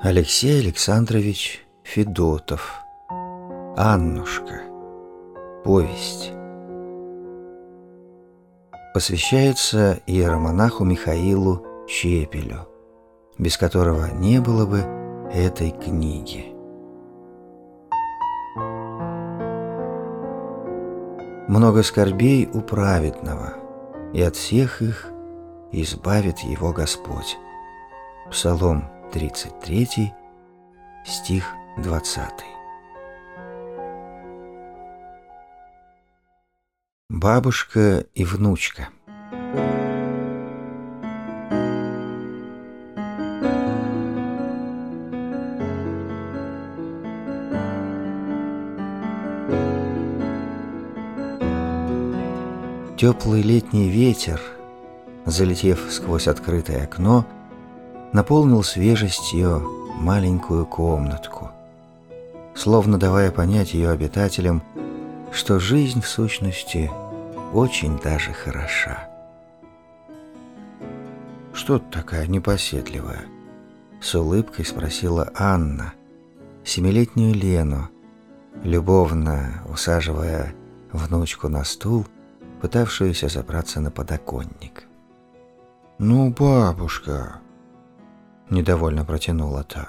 Алексей Александрович Федотов. Аннушка. Повесть. Посвящается иеромонаху Михаилу Чепелю, без которого не было бы этой книги. Много скорбей у праведного, и от всех их избавит его Господь. Псалом 33, стих 20. Бабушка и внучка. Теплый летний ветер, залетев сквозь открытое окно, наполнил свежестью маленькую комнатку, словно давая понять ее обитателям, что жизнь в сущности очень даже хороша. «Что ты такая непоседливая?» — с улыбкой спросила Анна, семилетнюю Лену, любовно усаживая внучку на стул, пытавшуюся забраться на подоконник. «Ну, бабушка!» — недовольно протянула та.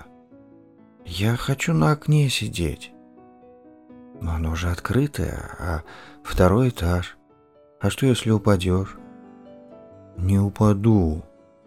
«Я хочу на окне сидеть. Но оно же открытое, а второй этаж. А что, если упадешь?» «Не упаду».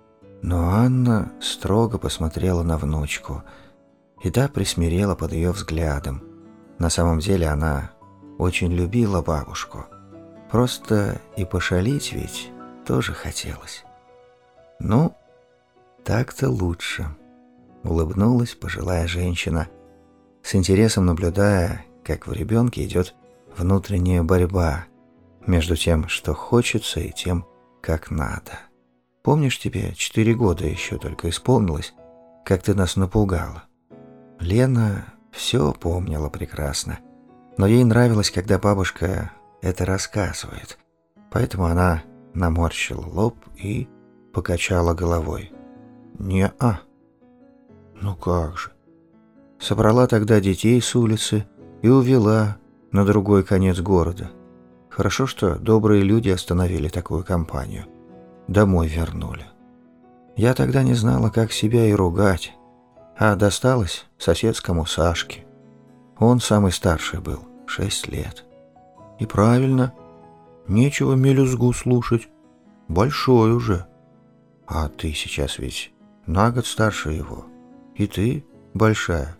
Но Анна строго посмотрела на внучку, и та присмирела под ее взглядом. На самом деле она очень любила бабушку. Просто и пошалить ведь тоже хотелось. «Ну, так-то лучше», — улыбнулась пожилая женщина, с интересом наблюдая, как в ребенке идет внутренняя борьба между тем, что хочется, и тем, как надо. «Помнишь, тебе 4 года еще только исполнилось, как ты нас напугала?» Лена все помнила прекрасно, но ей нравилось, когда бабушка это рассказывает, поэтому она наморщила лоб и покачала головой. «Не-а». «Ну как же?» Собрала тогда детей с улицы и увела на другой конец города. Хорошо, что добрые люди остановили такую компанию. Домой вернули. Я тогда не знала, как себя и ругать, а досталось соседскому Сашке. Он самый старший был, 6 лет. И правильно, нечего мелюзгу слушать, большой уже. А ты сейчас ведь на год старше его, и ты большая.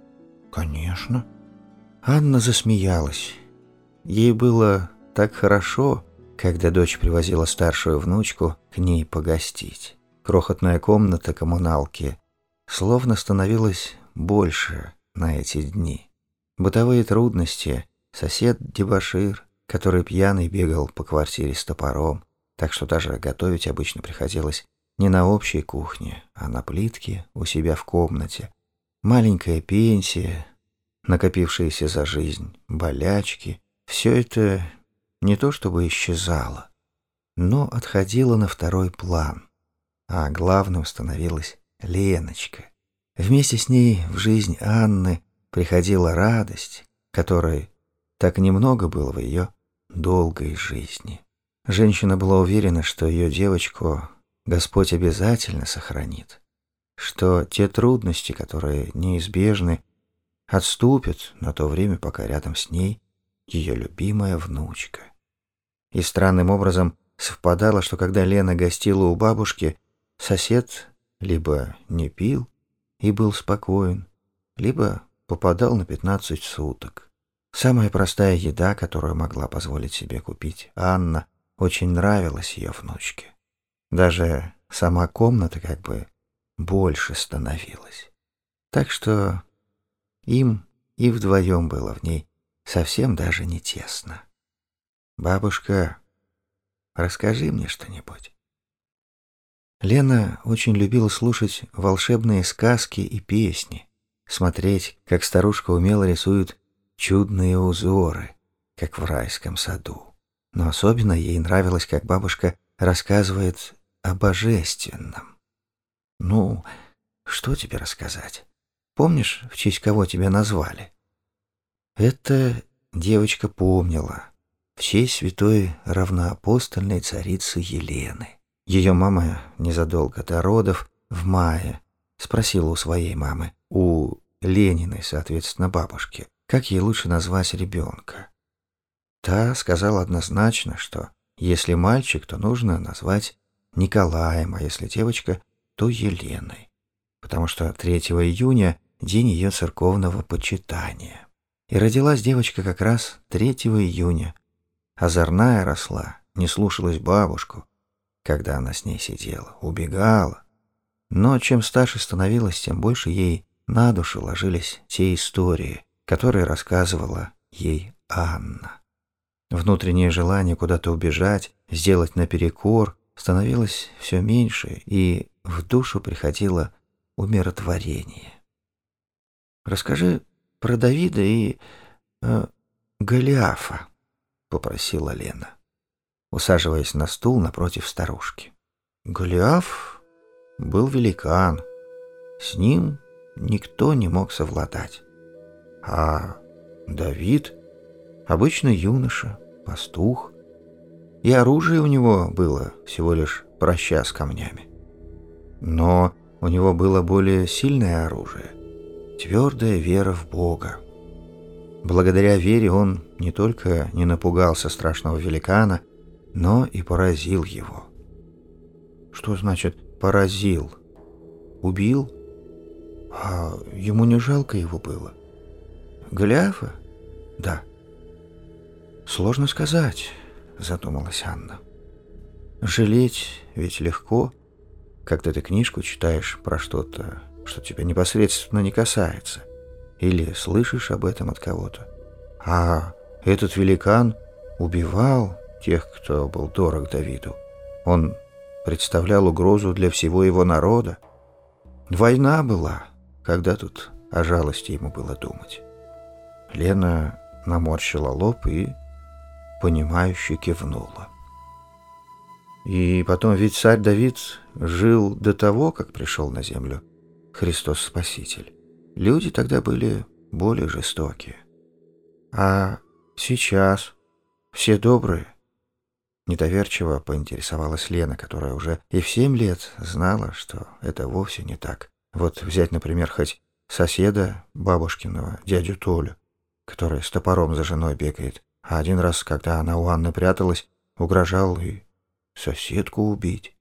Конечно. Анна засмеялась. Ей было так хорошо, когда дочь привозила старшую внучку к ней погостить. Крохотная комната коммуналки словно становилась больше на эти дни. Бытовые трудности, сосед-дебошир, который пьяный бегал по квартире с топором, так что даже готовить обычно приходилось не на общей кухне, а на плитке у себя в комнате. Маленькая пенсия, накопившиеся за жизнь болячки — все это не то чтобы исчезало, но отходило на второй план. А главным становилась Леночка. Вместе с ней в жизнь Анны приходила радость, которой так немного было в ее долгой жизни. Женщина была уверена, что ее девочку Господь обязательно сохранит, что те трудности, которые неизбежны, отступят на то время, пока рядом с ней ее любимая внучка. И странным образом совпадало, что когда Лена гостила у бабушки, сосед либо не пил и был спокоен, либо попадал на 15 суток. Самая простая еда, которую могла позволить себе купить Анна, очень нравилась ее внучке. Даже сама комната как бы больше становилась. Так что им и вдвоем было в ней совсем даже не тесно. «Бабушка, расскажи мне что-нибудь». Лена очень любила слушать волшебные сказки и песни, смотреть, как старушка умело рисует чудные узоры, как в райском саду. Но особенно ей нравилось, как бабушка рассказывает о божественном. Ну, что тебе рассказать? Помнишь, в честь кого тебя назвали?» Это девочка помнила. В честь святой равноапостольной царицы Елены. Ее мама незадолго до родов, в мае, спросила у своей мамы, у Лениной, соответственно, бабушки, как ей лучше назвать ребенка. Та сказала однозначно, что если мальчик, то нужно назвать Николаем, а если девочка, то Еленой, потому что 3 июня день ее церковного почитания. И родилась девочка как раз 3 июня. Озорная росла, не слушалась бабушку, когда она с ней сидела, убегала. Но чем старше становилась, тем больше ей на душу ложились те истории, которые рассказывала ей Анна. Внутреннее желание куда-то убежать, сделать наперекор, становилось все меньше, и в душу приходило умиротворение. «Расскажи про Давида и Голиафа», — попросила Лена, усаживаясь на стул напротив старушки. Голиаф был великан, с ним никто не мог совладать. А Давид — обычный юноша, пастух, и оружие у него было всего лишь праща с камнями. Но у него было более сильное оружие — твердая вера в Бога. Благодаря вере он не только не напугался страшного великана, но и поразил его. Что значит «поразил»? Убил? А ему не жалко его было? Голиафа? Да. Сложно сказать, задумалась Анна. Жалеть ведь легко, когда ты книжку читаешь про что-то, что тебя непосредственно не касается, или слышишь об этом от кого-то. А этот великан убивал тех, кто был дорог Давиду. Он представлял угрозу для всего его народа. Война была, когда тут о жалости ему было думать. Лена наморщила лоб и, понимающе кивнула. И потом ведь царь Давид жил до того, как пришел на землю Христос Спаситель. Люди тогда были более жестокие. А сейчас все добрые? Недоверчиво поинтересовалась Лена, которая уже и в 7 лет знала, что это вовсе не так. Вот взять, например, хоть соседа бабушкиного, дядю Толю, который с топором за женой бегает, а один раз, когда она у Анны пряталась, угрожал и соседку убить.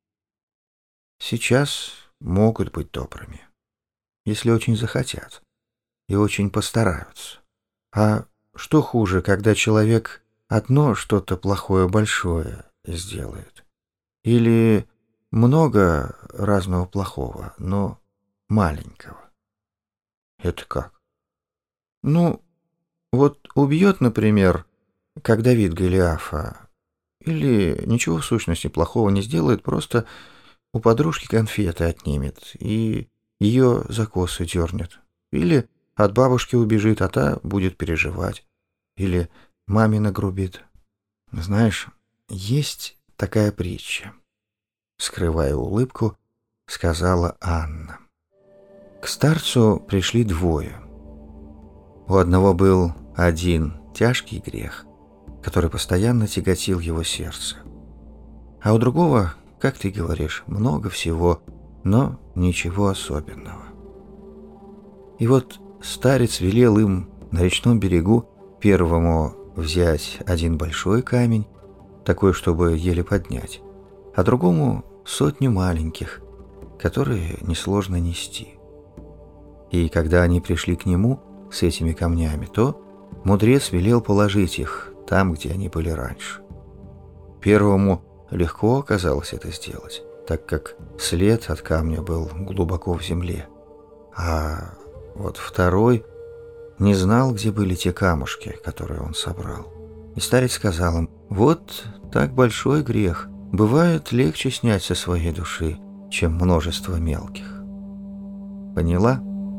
Сейчас могут быть добрыми, если очень захотят и очень постараются. А что хуже, когда человек одно что-то плохое большое сделает? Или много разного плохого, но маленького? Это как? Ну, вот убьет, например, как Давид Голиафа, или ничего в сущности плохого не сделает, просто у подружки конфеты отнимет и ее за косы дернет. Или от бабушки убежит, а та будет переживать. Или маме нагрубит. Знаешь, есть такая притча. Скрывая улыбку, сказала Анна. К старцу пришли 2. У одного был один тяжкий грех, который постоянно тяготил его сердце. А у другого, как ты говоришь, много всего, но ничего особенного. И вот старец велел им на речном берегу первому взять один большой камень, такой, чтобы еле поднять, а другому 100 маленьких, которые несложно нести. И когда они пришли к нему с этими камнями, то мудрец велел положить их там, где они были раньше. Первому легко оказалось это сделать, так как след от камня был глубоко в земле. А вот второй не знал, где были те камушки, которые он собрал. И старец сказал им: «Вот так большой грех бывает легче снять со своей души, чем множество мелких». Поняла?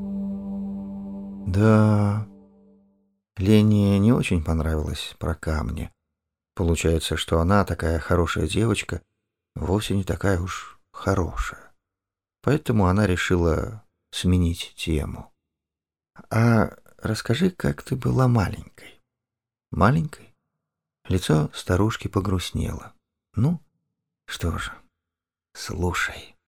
Да. Лене не очень понравилось про камни. Получается, что она, такая хорошая девочка, вовсе не такая уж хорошая. Поэтому она решила сменить тему. «А расскажи, как ты была маленькой». «Маленькой?» Лицо старушки погрустнело. «Ну, что же, слушай».